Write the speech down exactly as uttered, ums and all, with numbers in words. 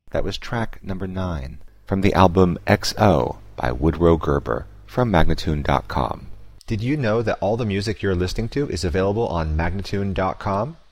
That was track number nine from the album X O by Woodrow Gerber from Magnatune dot com. Did you know that all the music you're listening to is available on Magnatune dot com?